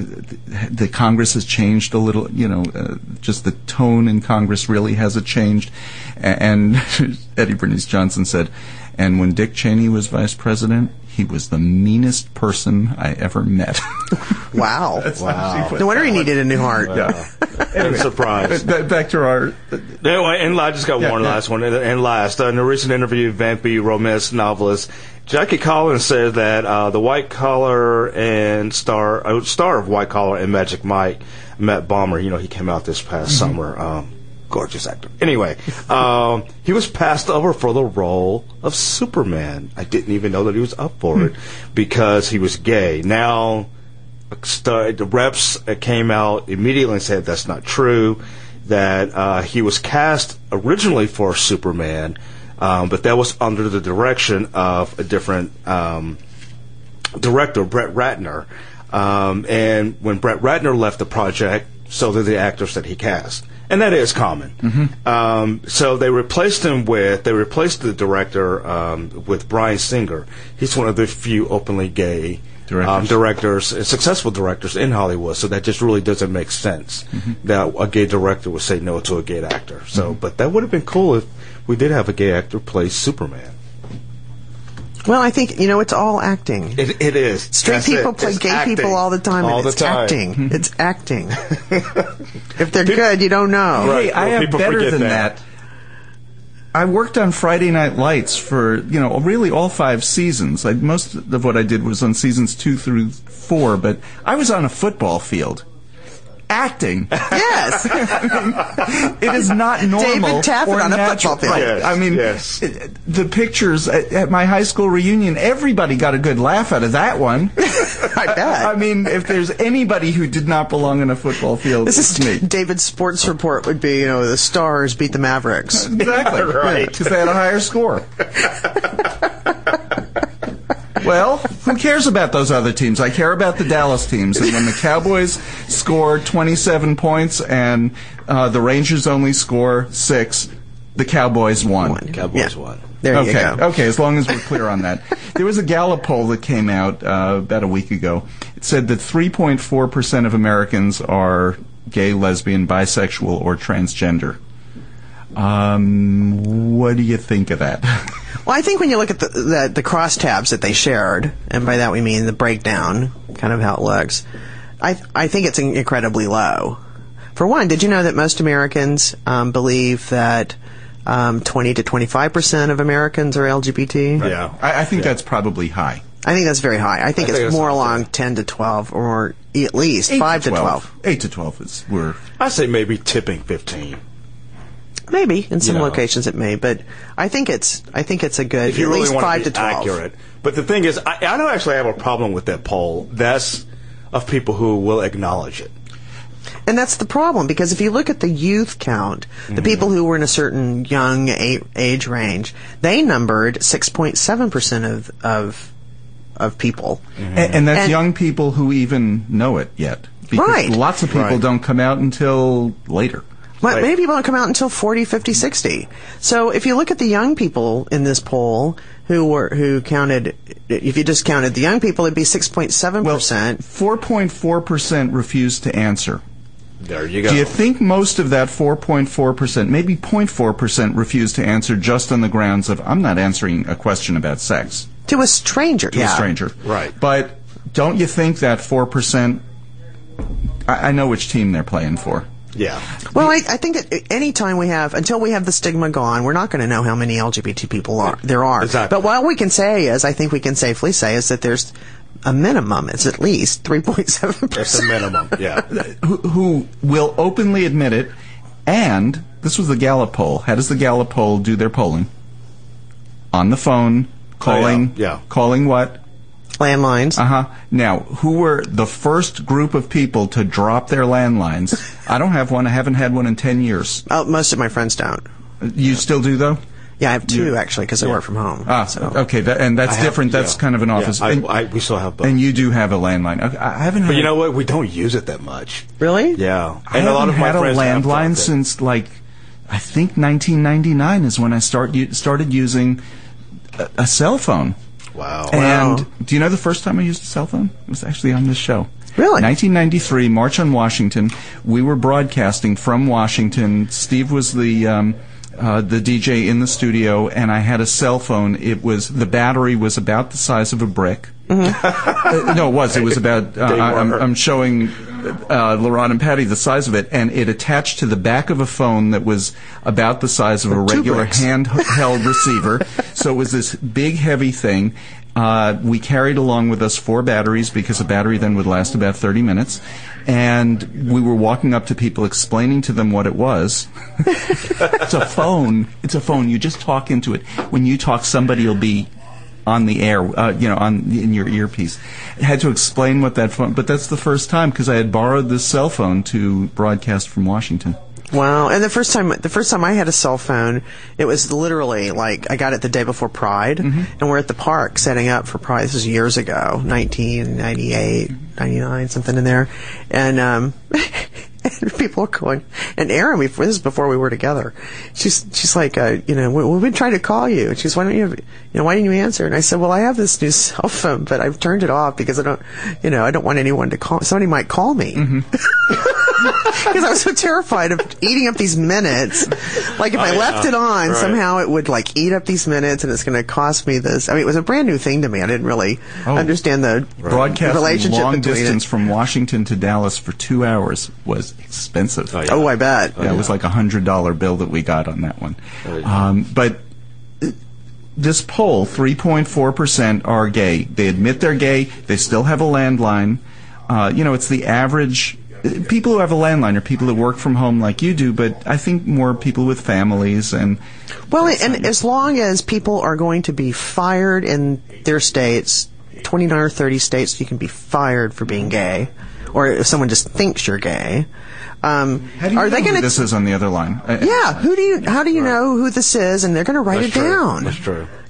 the Congress has changed a little? You know, uh, just the tone in Congress really hasn't changed. And Eddie Bernice Johnson said, "And when Dick Cheney was vice president, he was the meanest person I ever met." wow, Wow. no wonder he needed a new heart. Yeah. I'm surprised. Ba- Back to our. Anyway, and I just got Yeah, one yeah. last one. And, and last, uh, in a recent interview, vampy romance novelist Jackie Collins said that uh, the white collar and star uh, star of White Collar and Magic Mike, Matt Bomber, you know, he came out this past Mm-hmm. summer. Um, gorgeous actor. Anyway, um, he was passed over for the role of Superman. I didn't even know that he was up for it because he was gay. Now, st- the reps uh, came out immediately and said that's not true, that uh, he was cast originally for Superman, um, but that was under the direction of a different um, director, Brett Ratner. Um, and when Brett Ratner left the project, so did the actors that he cast. And that is common. Mm-hmm. Um, so they replaced him with, they replaced the director um, with Bryan Singer. He's one of the few openly gay Directors. Um, directors, uh, successful directors in Hollywood. So that just really doesn't make sense Mm-hmm. that a gay director would say no to a gay actor. So, but that would have been cool if we did have a gay actor play Superman. Well, I think you know it's all acting. It, it is. Straight That's people it. play It's gay acting. people all the time. All and the it's time. acting. It's acting. If they're good, you don't know. Right. Hey, I Well, have people better forget than that. that. I worked on Friday Night Lights for, you know, really all five seasons. I, most of what I did was on seasons two through four, but I was on a football field. Acting. Yes. It is not normal Taffet or on a natural. football field. Right. Yes, I mean, yes. the pictures at, at my high school reunion, everybody got a good laugh out of that one. I bet. I mean, if there's anybody who did not belong in a football field, This it's is me. David's sports report would be, you know, the Stars beat the Mavericks. Exactly. Right. Because they had a higher score. Well, who cares about those other teams? I care about the Dallas teams. And when the Cowboys score twenty-seven points and uh, the Rangers only score six, the Cowboys won. Won. Cowboys Yeah. won. There okay. you go. Okay, as long as we're clear on that. There was a Gallup poll that came out uh, about a week ago. It said that three point four percent of Americans are gay, lesbian, bisexual, or transgender. Um, what do you think of that? Well, I think when you look at the, the the crosstabs that they shared, and by that we mean the breakdown, kind of how it looks, I I think it's incredibly low. For one, did you know that most Americans um, believe that um, twenty to twenty-five percent of Americans are L G B T? Yeah. I, I think Yeah. that's probably high. I think that's very high. I think I it's think that's more high, along too. ten to twelve, or at least five to twelve. Eight to twelve is we're. I say maybe tipping fifteen. Maybe in some You know. locations it may, but I think it's I think it's a good If you at really least want five to to be twelve. accurate. But the thing is, I, I don't actually have a problem with that poll. That's of people who will acknowledge it. And that's the problem, because if you look at the youth count, the Mm-hmm. people who were in a certain young a- age range, they numbered six point seven percent of of of people. Mm-hmm. And, and that's And- young people who even know it yet. Because Right. lots of people Right. don't come out until later. But Right. many people don't come out until forty, fifty, sixty. So if you look at the young people in this poll who were who counted, if you just counted the young people, it'd be six point seven Well, percent. four point four percent refused to answer. There you go. Do you think most of that four point four percent, maybe zero point four percent, refused to answer just on the grounds of, I'm not answering a question about sex To a stranger, to yeah. a stranger? Right. But don't you think that four percent, I, I know which team they're playing for. Yeah. Well, I, I think that any time we have, until we have the stigma gone, we're not going to know how many L G B T people are there are. Exactly. But what we can say is, I think we can safely say, is that there's a minimum. It's at least three point seven That's the percent. minimum. Yeah. Who, who will openly admit it, and this was the Gallup poll. How does the Gallup poll do their polling? On the phone, calling, Oh, yeah. Yeah. calling what? Landlines. Uh-huh. Now, who were the first group of people to drop their landlines? I don't have one. I haven't had one in ten years. Oh, most of my friends don't. You still do, though? Yeah, I have two, You- actually, because I work from home. Ah, so. okay. That, and that's I have- different. That's yeah. kind of an Yeah, office. I, and, I, we still have both. and you do have a landline. Okay, I haven't had But you know what? We don't use it that much. Really? Yeah. I And a lot haven't of my had a friends have landline dropped it. since, like, I think nineteen ninety-nine is when I start u- started using a, a cell phone. Wow. And Wow. do you know the first time I used a cell phone? It was actually on this show. Really? nineteen ninety-three, March on Washington. We were broadcasting from Washington. Steve was the um, uh, the D J in the studio, and I had a cell phone. It was the battery was about the size of a brick. uh, no, it was. It was about. Uh, They I- I'm, were. I'm showing uh, LaRon and Patty the size of it, and it attached to the back of a phone that was about the size of a Two regular bricks. handheld receiver. So it was this big, heavy thing. Uh, we carried along with us four batteries because a battery then would last about thirty minutes. And we were walking up to people explaining to them what it was. It's a phone. It's a phone. You just talk into it. When you talk, somebody will be on the air, uh, you know, on in your earpiece. I had to explain what that phone, but that's the first time because I had borrowed this cell phone to broadcast from Washington. Wow. And the first time, the first time I had a cell phone, it was literally like, I got it the day before Pride, Mm-hmm. and we're at the park setting up for Pride. This was years ago, nineteen ninety-eight, ninety-nine, something in there. And, um, and people are going, and Erin, we, this is before we were together. She's, she's like, uh, you know, we, we've been trying to call you. And she's, why don't you, have, you know, why didn't you answer? And I said, well, I have this new cell phone, but I've turned it off because I don't, you know, I don't want anyone to call, somebody might call me. Because I was so terrified of eating up these minutes. Like if I yeah. left it on, Right. somehow it would like eat up these minutes, and it's going to cost me this. I mean, it was a brand new thing to me. I didn't really Oh. understand the Broadcasting relationship long between distance it. from Washington to Dallas for two hours was expensive. Oh, yeah. Oh, I bet. Yeah, it was like a hundred dollar bill that we got on that one. Um, but uh, this poll, three point four percent are gay. They admit they're gay. They still have a landline. Uh, you know, it's the average. People who have a landline are people that work from home like you do, but I think more people with families and. Well, and as long as people are going to be fired in their states, twenty-nine or thirty states, you can be fired for being gay, or if someone just thinks you're gay. Um, How do you are know they who going this is on the other line? I- Yeah, who do you? How do you know who this is? And they're going to write That's it true. down. That's true.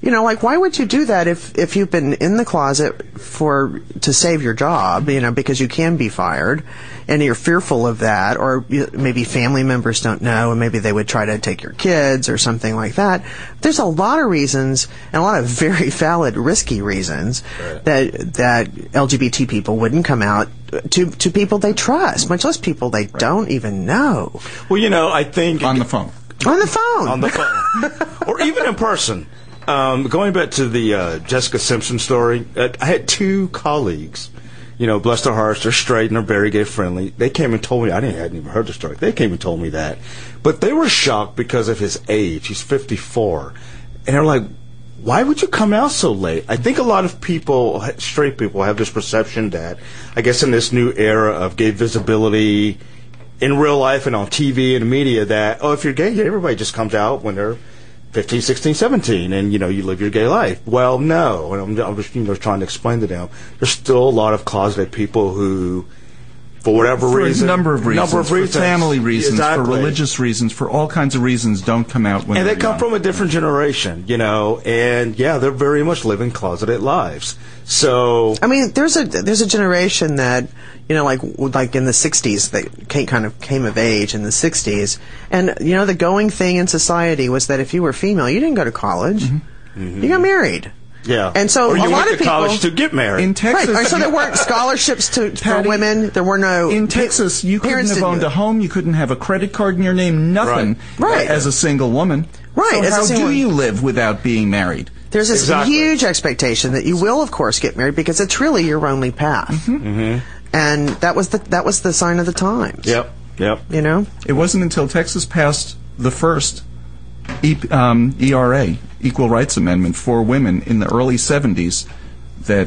you know, like, why would you do that if, if you've been in the closet for, to save your job, you know, because you can be fired, and you're fearful of that, or you, maybe family members don't know, and maybe they would try to take your kids or something like that. There's a lot of reasons, and a lot of very valid, risky reasons, right. that, that L G B T people wouldn't come out to, to people they trust, much less people they right. don't even know. Well, you know, I think... On the phone. On the phone. On the phone. Or even in person. Um, going back to the uh, Jessica Simpson story, uh, I had two colleagues, you know, bless their hearts, they're straight and they're very gay friendly. They came and told me, I didn't, I hadn't even heard the story. They came and told me that. But they were shocked because of his age. He's fifty-four. And they're like, why would you come out so late? I think a lot of people, straight people, have this perception that, I guess in this new era of gay visibility in real life and on T V and the media, that, oh, if you're gay, everybody just comes out when they're fifteen, sixteen, seventeen, and, you know, you live your gay life. Well, no. And I'm, I'm just, you know, trying to explain to them. There's still a lot of closeted people who, for whatever for reason... a number of reasons. Number of reasons. For family reasons, exactly. for religious reasons, for all kinds of reasons, don't come out when And they're they come young. from a different generation, you know, and, yeah, they're very much living closeted lives. So... I mean, there's a there's a generation that, you know, like like in the sixties, that came, kind of came of age in the sixties. And, you know, the going thing in society was that if you were female, you didn't go to college. Mm-hmm. Mm-hmm. You got married. Yeah. And so or you a lot went of to people, college to get married. In Texas, right. So there weren't scholarships to, Patty, for women. There were no... In Texas, you couldn't have owned do a home. You couldn't have a credit card in your name. Nothing. Right. Right. As a single woman. Right. So as how a single do you live without being married? There's this exactly. huge expectation that you will, of course, get married because it's really your only path. Mm-hmm. Mm-hmm. And that was the that was the sign of the times. Yep. Yep. You know? It wasn't until Texas passed the first e, um, E R A, Equal Rights Amendment, for women in the early seventies that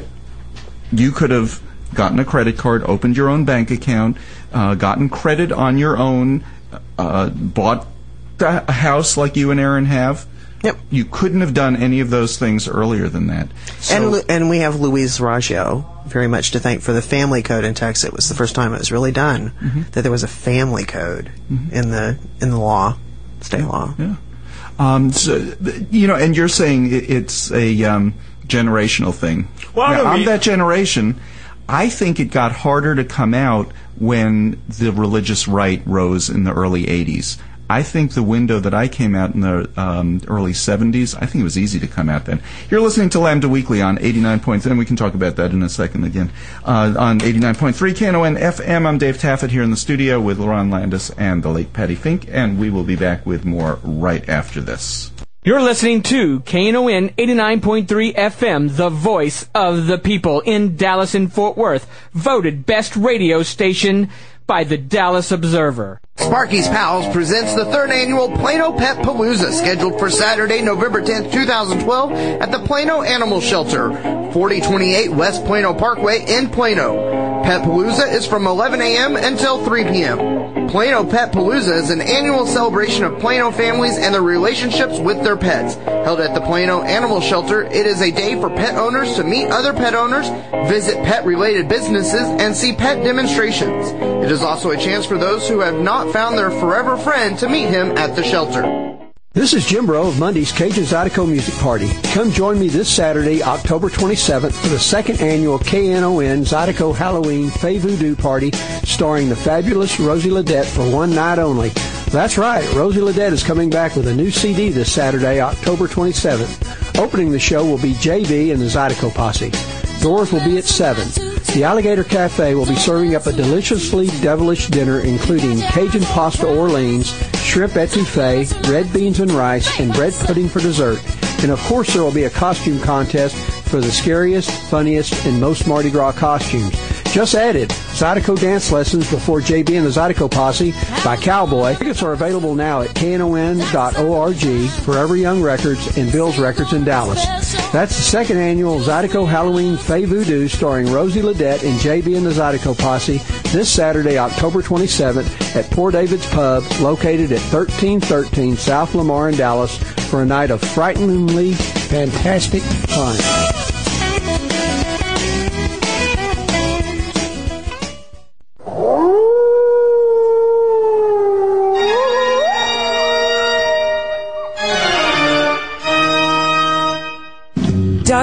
you could have gotten a credit card, opened your own bank account, uh, gotten credit on your own, uh, bought a house like you and Aaron have. Yep. You couldn't have done any of those things earlier than that. So, and Lu- and we have Louise Raggio very much to thank for the family code in Texas. It was the first time it was really done mm-hmm. that there was a family code mm-hmm. in the in the law, state yeah. law. Yeah. Um, so, you know, and you're saying it, it's a um, generational thing. Well, now, I mean, I'm that generation. I think it got harder to come out when the religious right rose in the early eighties. I think the window that I came out in the um, early seventies, I think it was easy to come out then. You're listening to Lambda Weekly on eighty-nine point three, and we can talk about that in a second again, uh, on eighty-nine point three K N O N F M. I'm Dave Taffet here in the studio with Lauren Landis and the late Patty Fink, and we will be back with more right after this. You're listening to K N O N eighty-nine point three F M, the voice of the people in Dallas and Fort Worth, voted best radio station by the Dallas Observer. Sparky's Pals presents the third annual Plano Pet Palooza, scheduled for Saturday, November tenth, twenty twelve at the Plano Animal Shelter, forty twenty-eight West Plano Parkway in Plano. Pet Palooza is from eleven a.m. until three p.m. Plano Pet Palooza is an annual celebration of Plano families and their relationships with their pets. Held at the Plano Animal Shelter, it is a day for pet owners to meet other pet owners, visit pet-related businesses, and see pet demonstrations. It is also a chance for those who have not found their forever friend to meet him at the shelter. This is Jim Bro of Monday's Cajun Zydeco Music Party. Come join me this Saturday, October twenty-seventh, for the second annual K N O N Zydeco Halloween Fey Voodoo Party, starring the fabulous Rosie Ledette for one night only. That's right, Rosie Ledette is coming back with a new C D this Saturday, October twenty-seventh. Opening the show will be J B and the Zydeco Posse. Doors will be at seven. The Alligator Cafe will be serving up a deliciously devilish dinner including Cajun pasta Orleans, shrimp etouffee, red beans and rice, and bread pudding for dessert. And of course there will be a costume contest for the scariest, funniest, and most Mardi Gras costumes. Just added, Zydeco dance lessons before J B and the Zydeco Posse by Cowboy. Tickets are available now at K N O N dot org, Forever Young Records, and Bill's Records in Dallas. That's the second annual Zydeco Halloween Fey Voodoo starring Rosie Ledette and J B and the Zydeco Posse this Saturday, October twenty-seventh at Poor David's Pub, located at thirteen thirteen South Lamar in Dallas, for a night of frighteningly fantastic fun.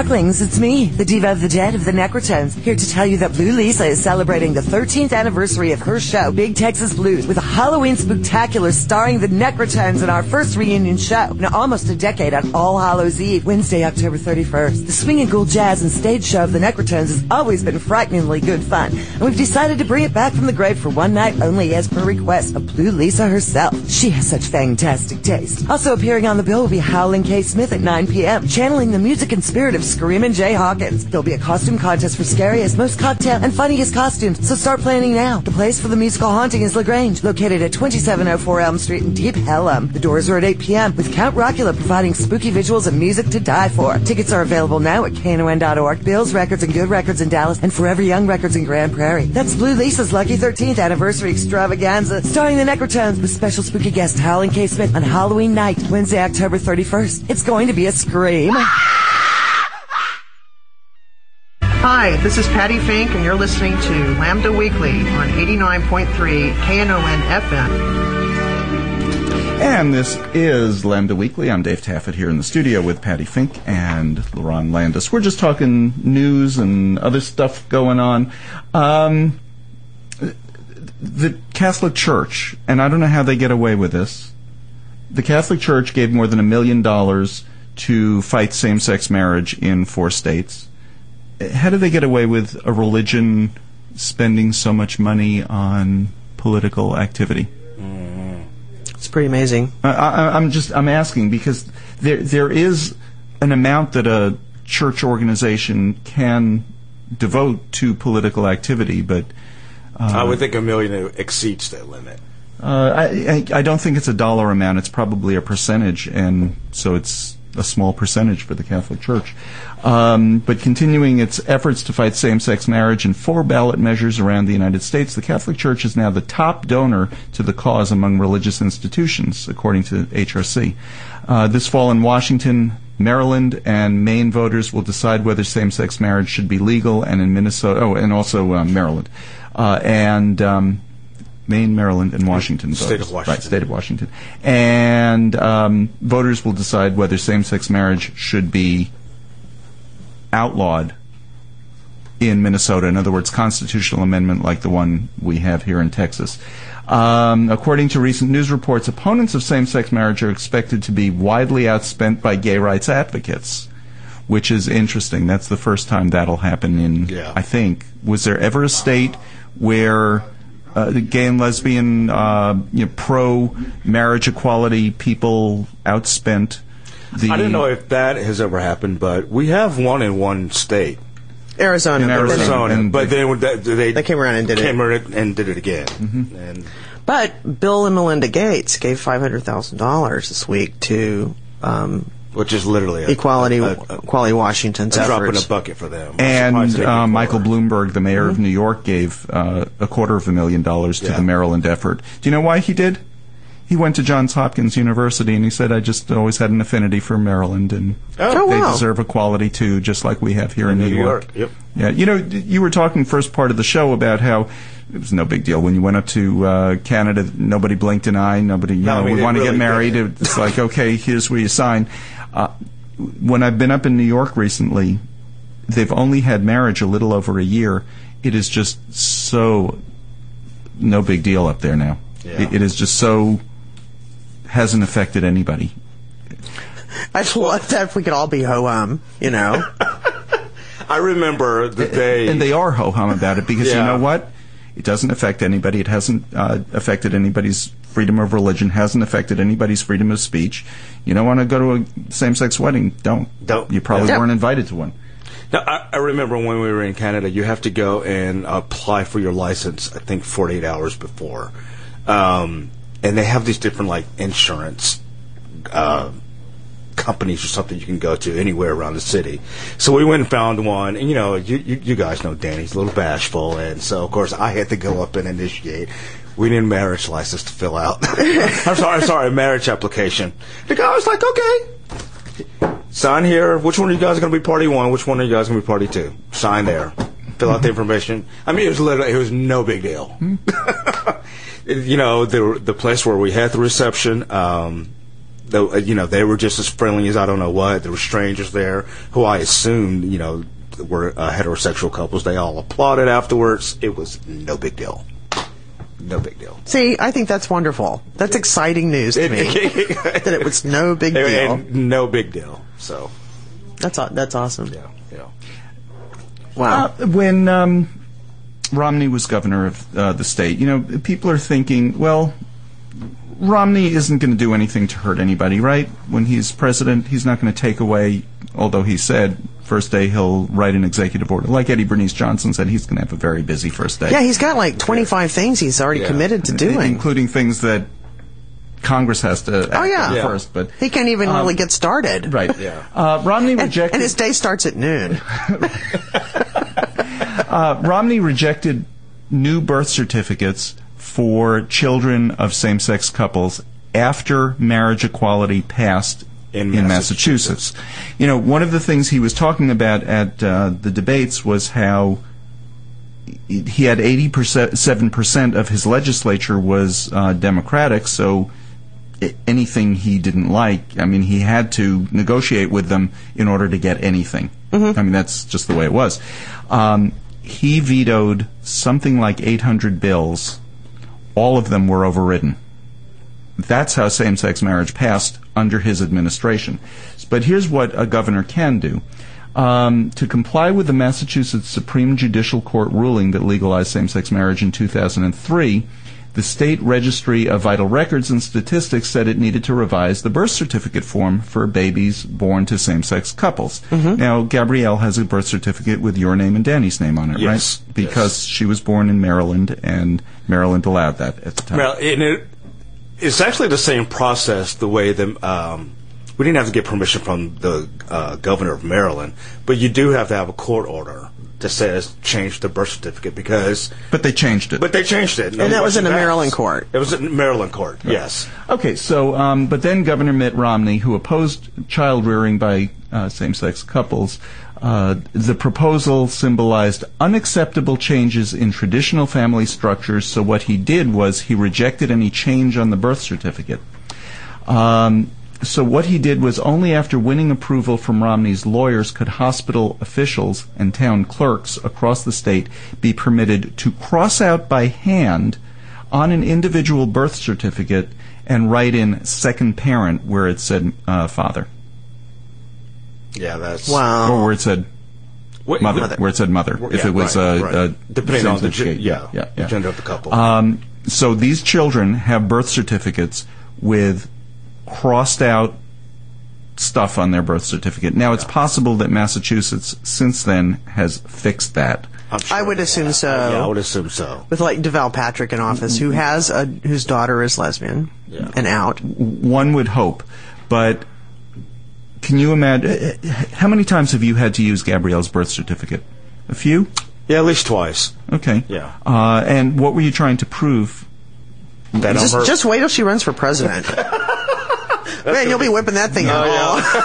Sparklings, it's me, the diva of the dead of the Necrotones, here to tell you that Blue Lisa is celebrating the thirteenth anniversary of her show, Big Texas Blues, with a Halloween spectacular starring the Necrotones in our first reunion show in almost a decade on All Hallows Eve, Wednesday, October thirty-first. The swinging ghoul jazz and stage show of the Necrotones has always been frighteningly good fun, and we've decided to bring it back from the grave for one night only as per request of Blue Lisa herself. She has such fantastic taste. Also appearing on the bill will be Howlin' K. Smith at nine p.m., channeling the music and spirit of Screamin' Jay Hawkins. There'll be a costume contest for scariest, most cocktail, and funniest costumes, so start planning now. The place for the musical haunting is LaGrange, located at twenty-seven oh four Elm Street in Deep Ellum. The doors are at eight p.m., with Count Rockula providing spooky visuals and music to die for. Tickets are available now at K N O N dot org, Bill's Records and Good Records in Dallas, and Forever Young Records in Grand Prairie. That's Blue Lisa's Lucky thirteenth Anniversary Extravaganza, starring the Necrotones with special spooky guest Howlin' K. Smith on Halloween night, Wednesday, October thirty-first. It's going to be a scream. Hi, this is Patty Fink, and you're listening to Lambda Weekly on eighty-nine point three K N O N F M. And this is Lambda Weekly. I'm Dave Taffet here in the studio with Patty Fink and LaRon Landis. We're just talking news and other stuff going on. Um, the Catholic Church, and I don't know how they get away with this, the Catholic Church gave more than a million dollars to fight same-sex marriage in four states. How do they get away with a religion spending so much money on political activity? It's pretty amazing. I, I, I'm just I'm asking because there there is an amount that a church organization can devote to political activity, but uh, I would think a million exceeds that limit. Uh, I, I I don't think it's a dollar amount. It's probably a percentage, and so it's a small percentage for the Catholic Church. Um, but continuing its efforts to fight same-sex marriage in four ballot measures around the United States, the Catholic Church is now the top donor to the cause among religious institutions, according to H R C. Uh, this fall in Washington, Maryland, and Maine voters will decide whether same-sex marriage should be legal, and in Minnesota, oh, and also uh, Maryland. Uh, and... Um, Maine, Maryland, and Washington. State voters. of Washington. Right, state of Washington. And um, voters will decide whether same-sex marriage should be outlawed in Minnesota. In other words, constitutional amendment like the one we have here in Texas. Um, according to recent news reports, opponents of same-sex marriage are expected to be widely outspent by gay rights advocates, which is interesting. That's the first time that'll happen in, yeah. I think. Was there ever a state where... Uh, the gay and lesbian, uh, you know, pro-marriage equality people outspent the... I don't know if that has ever happened, but we have one in one state. Arizona. In Arizona. Arizona. And but then they, they, they came around and did came it. around and did it again. Mm-hmm. And But Bill and Melinda Gates gave five hundred thousand dollars this week to... Um, which is literally a, Equality, a, a, Equality Washington's a drop in efforts. a bucket for them. And uh, Michael Bloomberg, the mayor mm-hmm. of New York, gave uh, a quarter of a million dollars to yeah. the Maryland effort. Do you know why he did? He went to Johns Hopkins University and he said, I just always had an affinity for Maryland, and oh, they wow. deserve equality too, just like we have here in, in New, New York. York. Yep. Yeah, you know, you were talking first part of the show about how it was no big deal when you went up to uh, Canada. Nobody blinked an eye. Nobody, you no, know, I mean, we want to really get married. did. It's like, okay, here's where you sign. Uh, when I've been up in New York recently, they've only had marriage a little over a year. It is just so no big deal up there now. Yeah. It, it is just so hasn't affected anybody. I'd love that if we could all be ho-hum, you know. I remember the day... And they are ho-hum about it because yeah. you know what? It doesn't affect anybody. It hasn't uh, affected anybody's freedom of religion, hasn't affected anybody's freedom of speech. You don't want to go to a same-sex wedding, don't. Don't. You probably Don't. weren't invited to one. Now, I, I remember when we were in Canada, you have to go and apply for your license, I think, forty-eight hours before. Um, and they have these different, like, insurance uh, companies or something you can go to anywhere around the city. So we went and found one, and, you know, you, you, you guys know Danny's a little bashful, and so, of course, I had to go up and initiate. We need a marriage license to fill out. I'm sorry, I'm sorry, a marriage application. The guy was like, okay. Sign here. Which one of you guys are going to be party one? Which one of you guys are going to be party two? Sign there. Fill out the information. I mean, it was literally, it was no big deal. You know, the the place where we had the reception, um, the, uh, you know, they were just as friendly as I don't know what. There were strangers there who I assumed, you know, were uh, heterosexual couples. They all applauded afterwards. It was no big deal. No big deal. See, I think that's wonderful. That's exciting news to me. That it was no big deal. And no big deal. So that's that's awesome. Yeah, yeah. Wow. Uh, when um, Romney was governor of uh, the state, you know, people are thinking, well, Romney isn't going to do anything to hurt anybody, right? When he's president, he's not going to take away, although he said first day he'll write an executive order. Like Eddie Bernice Johnson said, he's going to have a very busy first day. Yeah, he's got like twenty-five things he's already Yeah. committed to doing. Including things that Congress has to act Oh, yeah. on Yeah. first. But He can't even um, really get started. Right. Yeah. Uh, Romney And, rejected... and his day starts at noon. Uh, Romney rejected new birth certificates for children of same-sex couples after marriage equality passed In in, Massachusetts. Massachusetts. You know, one of the things he was talking about at uh, the debates was how he had eighty-seven percent of his legislature was uh, Democratic, so I- anything he didn't like, I mean, he had to negotiate with them in order to get anything. I mean, that's just the way it was. Um, he vetoed something like eight hundred bills. All of them were overridden. That's how same-sex marriage passed under his administration. But here's what a governor can do. Um, to comply with the Massachusetts Supreme Judicial Court ruling that legalized same-sex marriage in two thousand three, the State Registry of Vital Records and Statistics said it needed to revise the birth certificate form for babies born to same-sex couples. Now, Gabrielle has a birth certificate with your name and Danny's name on it, Yes. right? Because she was born in Maryland, and Maryland allowed that at the time. Well, and it, it's actually the same process. The way the um, we didn't have to get permission from the uh, governor of Maryland, but you do have to have a court order that says change the birth certificate because. But they changed it. But they changed it, And that was in a Maryland court. It was in a Maryland court. Yes. Okay, so um, but then Governor Mitt Romney, who opposed child rearing by uh, same-sex couples, uh, the proposal symbolized unacceptable changes in traditional family structures. So what he did was he rejected any change on the birth certificate. Um, so what he did was only after winning approval from Romney's lawyers could hospital officials and town clerks across the state be permitted to cross out by hand on an individual birth certificate and write in second parent where it said uh, father. Yeah, that's Wow. Or where it said What- mother, mother. where it said mother. Yeah, if it was right, uh, right. uh, Depending on the same-sex gen- gay. yeah, yeah, the yeah. gender of the couple. Um, so these children have birth certificates with crossed out stuff on their birth certificate. Now, it's possible that Massachusetts, since then, has fixed that. I'm sure I would assume so. Yeah, I would assume so. With like DeVal Patrick in office, who has a whose daughter is lesbian Yeah. and out. One would hope, but can you imagine? How many times have you had to use Gabrielle's birth certificate? A few? Yeah, at least twice. Okay. Yeah. Uh, and what were you trying to prove? That Just, on her- just wait till she runs for president. Man, you'll be whipping that thing out.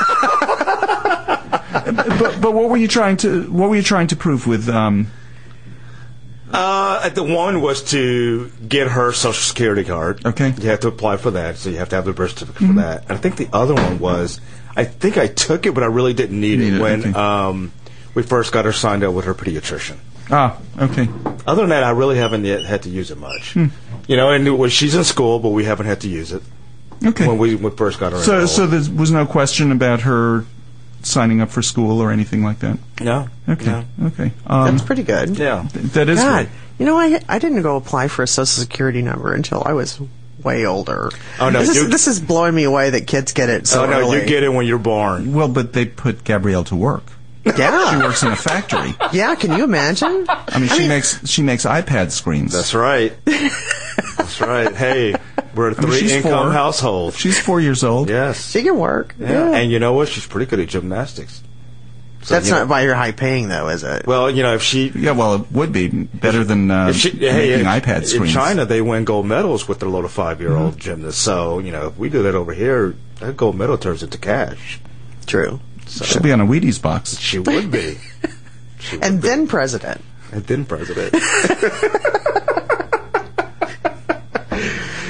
but but what were you trying to what were you trying to prove with? Um, Uh, the one was to get her social security card. Okay. You have to apply for that, so you have to have the birth certificate for that. And I think the other one was, I think I took it, but I really didn't need, Need it it, when okay. um, we first got her signed up with her pediatrician. ah, okay. Other than that, I really haven't yet had to use it much. You know, and it was, she's in school, but we haven't had to use it Okay. when we, we first got her. So enrolled. so there was no question about her signing up for school or anything like that. no, Okay. no. Okay. Um, That's pretty good. Yeah. th- that is God, good. you know, I I didn't go apply for a social security number until I was way older. Oh, no, this is, you- this is blowing me away that kids get it so Oh no, early. you get it when you're born. Well, but they put Gabrielle to work. She Yeah, works in a factory. yeah. Can you imagine? I mean, she makes she makes iPad screens. That's right. That's right. Hey, we're a I mean, she's three-income four. household. She's four years old. Yes. She can work. Yeah. Yeah. And you know what? She's pretty good at gymnastics. So, That's you not know- why you're high paying, though, is it? Well, you know, if she, Yeah, well, it would be better than uh, if she hey, making in, iPad screens. in China, they win gold medals with their little five-year-old Mm-hmm. gymnasts. So, you know, if we do that over here, that gold medal turns into cash. True. She'll be on a Wheaties box. She would be. She would And be. then president. and then president.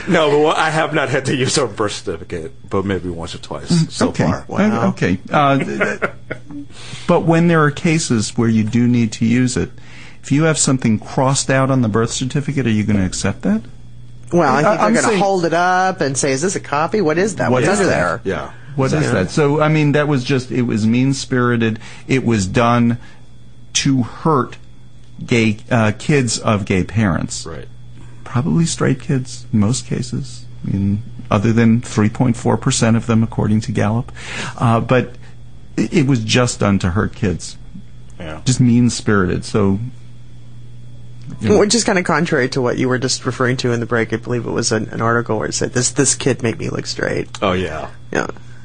No, but well, I have not had to use our birth certificate, but maybe once or twice so okay. far. Wow. Okay. Uh, but when there are cases where you do need to use it, if you have something crossed out on the birth certificate, are you going to accept that? Well, I think I'm they're going to saying- hold it up and say, "Is this a copy? What is that? What What's is under that? there?" Yeah. What is that? So, I mean, that was just, it was mean-spirited. It was done to hurt gay uh, kids of gay parents. Right. Probably straight kids in most cases, I mean, other than three point four percent of them, according to Gallup. Uh, but it, it was just done to hurt kids. Yeah. Just mean-spirited. So, you know, Which is kind of contrary to what you were just referring to in the break. I believe it was an, an article where it said, "This this kid made me look straight." Oh, yeah. Yeah.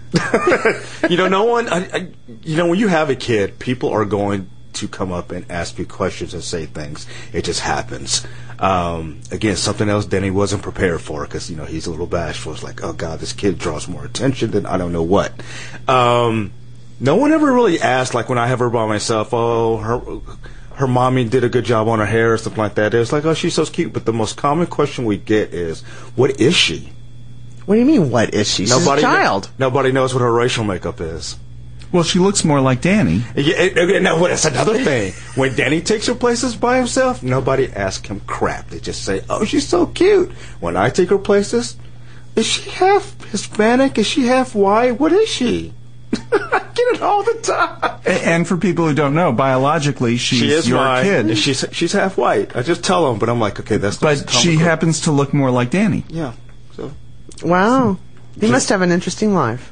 You know, no one, I, I, you know, when you have a kid, people are going to come up and ask you questions and say things. It just happens. Um, again, something else Denny wasn't prepared for because, you know, he's a little bashful. It's like, oh, God, this kid draws more attention than I don't know what. Um, no one ever really asked, like when I have her by myself, oh, her her mommy did a good job on her hair or something like that. It's like, oh, she's so cute. But the most common question we get is, what is she? What do you mean, what is she? She's Nobody a child. Kn- nobody knows what her racial makeup is. well, she looks more like Danny. Yeah, and, and now, that's another thing. When Danny takes her places by himself, nobody asks him crap. They just say, oh, she's so cute. When I take her places, is she half Hispanic? Is she half white? What is she? I get it all the time. A- And for people who don't know, biologically, she's She is your my kid. She's she's half white. I just tell them, but I'm like, okay, that's. But she happens to look more like Danny. Yeah. So. Wow. You must have an interesting life.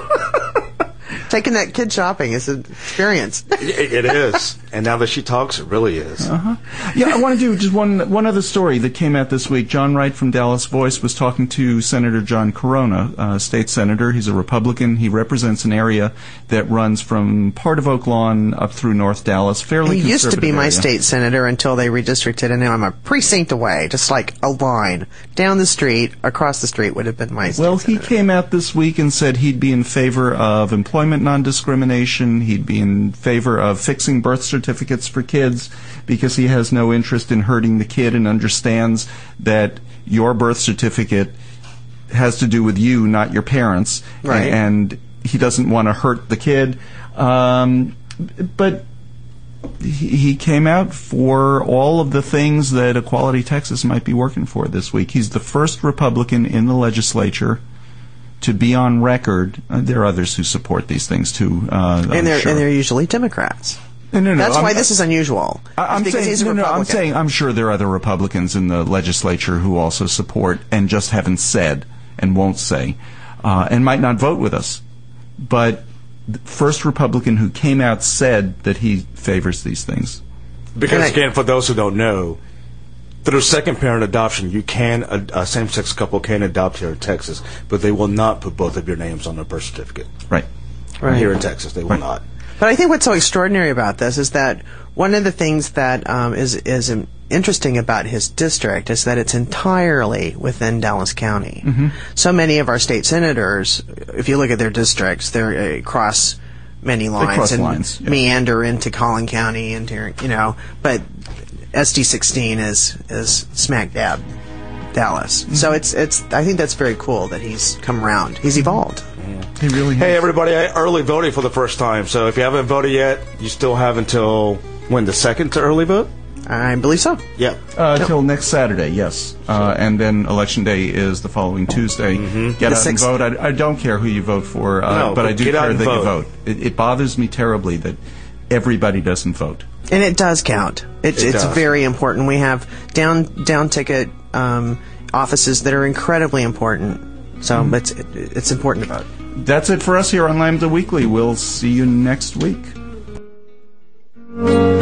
Taking that kid shopping is an experience. It, it is, and now that she talks, it really is. Uh-huh. Yeah, I want to do just one one other story that came out this week. John Wright from Dallas Voice was talking to Senator John Corona, uh, state senator. He's a Republican. He represents an area that runs from part of Oak Lawn up through North Dallas, fairly He used to be conservative my area. state senator until they redistricted, and now I'm a precinct away, just like a line. Down the street, across the street would have been my state Well, he senator. came out this week and said he'd be in favor of employment non-discrimination. He'd be in favor of fixing birth certificates for kids because he has no interest in hurting the kid and understands that your birth certificate has to do with you, not your parents. Right. And he doesn't want to hurt the kid. Um, but he he came out for all of the things that Equality Texas might be working for this week. He's the first Republican in the legislature to be on record. Uh, there are others who support these things too. Uh, I'm and they're sure. and they're usually Democrats. No, no, no, That's I'm- why this is unusual. I- I'm because saying, he's a no, no, I'm Republican. saying I'm sure there are other Republicans in the legislature who also support and just haven't said and won't say uh, and might not vote with us. But the first Republican who came out said that he favors these things. Because I- again, for those who don't know, through second parent adoption, you can a, a same-sex couple can adopt here in Texas, but they will not put both of your names on their birth certificate. Right. Right. Here in Texas, they will Right. not. But I think what's so extraordinary about this is that one of the things that um, is is um, interesting about his district is that it's entirely within Dallas County. Mm-hmm. So many of our state senators, if you look at their districts, they're uh, cross many lines cross and lines, yeah. meander into Collin County, into you know. But S D sixteen is is smack dab Dallas. Mm-hmm. So it's it's. I think that's very cool that he's come around. He's evolved. He really Hey, has. everybody, I early voting for the first time, so if you haven't voted yet, you still have until, when, the second to early vote? I believe so. Yeah. Uh, Till next Saturday, yes. Uh, and then Election Day is the following Tuesday. Get The out and sixth. vote. I, I don't care who you vote for, uh, No, but but I do get out care and that you vote. vote. It, it bothers me terribly that everybody doesn't vote. And it does count. It, It it's does. very important. We have down down ticket um, offices that are incredibly important. So Mm-hmm. it's it, it's important to vote. That's it for us here on Lambda Weekly. We'll see you next week.